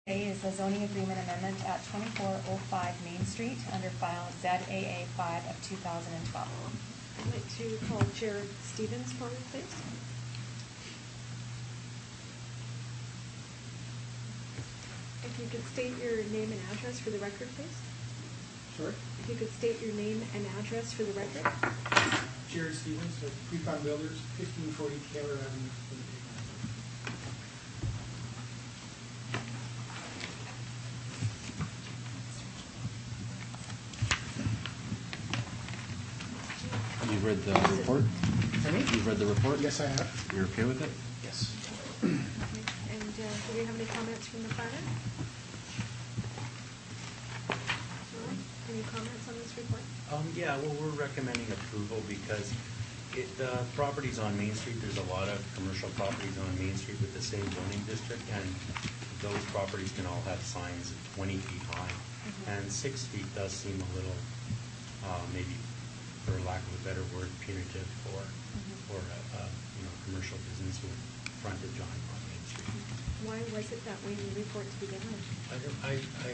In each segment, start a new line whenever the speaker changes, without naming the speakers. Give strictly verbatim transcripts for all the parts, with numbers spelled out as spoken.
A is the zoning agreement amendment at twenty-four oh five Main Street under file Z A A five of two thousand twelve.
I'd like to call Jared Stevens forward, please. If you could state your name and address for the record, please.
Sorry?
If you could state your name and address for the record.
Jared Stevens of Pre-Con Builders, fifteen forty Taylor Avenue.
You've read the report?
Pardon me?
You've read the report?
Yes, I have.
You're okay with it?
Yes.
Okay. And uh, do we have any comments from the planner? No? Any comments on this report?
Um, yeah, well, we're recommending approval because it, the properties on Main Street, there's a lot of commercial properties on Main Street with the same zoning district, and those properties can all have signs twenty feet high.
Mm-hmm.
And six feet does seem a little, uh, maybe, for lack of a better word, punitive for,
Mhm.
for a, a, you know, commercial business with frontage on, on Main Street.
Why was it that way in the report to begin with?
I, don't- I, I,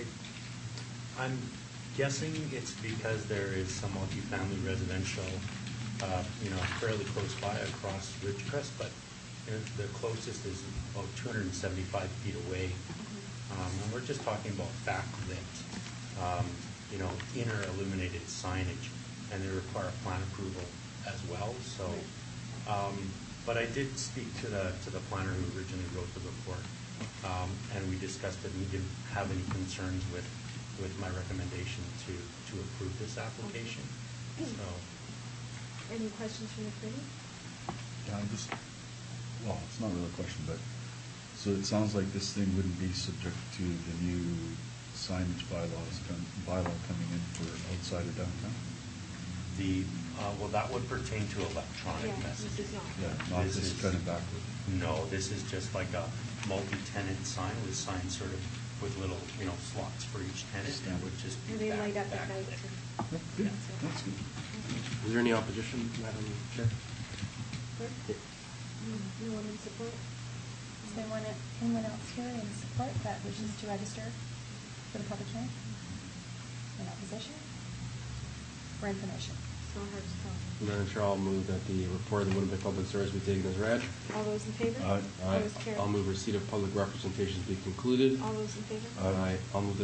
I'm guessing it's because there is some multifamily residential, uh, you know, fairly close by across Ridgecrest, but you know, the closest is about two hundred seventy-five feet away. Um, and we're just talking about backlit, um, you know, inner illuminated signage, and they require plan approval as well. So, um, but I did speak to the to the planner who originally wrote the report, um, and we discussed it, and he didn't have any concerns with with my recommendation to to approve this application. So,
Any questions from the committee?
Yeah, I just, well, it's not really a question, but, so it sounds like this thing wouldn't be subject to the new signage bylaws, com- bylaw coming in for outside of downtown?
the uh, well, that would pertain to electronic
Yeah,
messaging.
this is not.
Yeah, not
This
this
is-
kind of backward.
No, this is just like a multi-tenant sign with signs sort of with little, you know, slots for each tenant, and would just be
And they
back-
light up at night
backlit.
too.
Yeah, good, that's good.
Is there any opposition, Madam Chair?
Clerk? No one in support?
Is there anyone, anyone else here in support that wishes to register for the public hearing? In opposition? For information?
It's not hard to tell.
Madam Chair, I'll move that the report of the Winnipeg Public Service be taken as read.
All those in favor?
Aye.
All those carried.
I'll move receipt of public representations be concluded.
All those in favor?
Aye.
I'll move that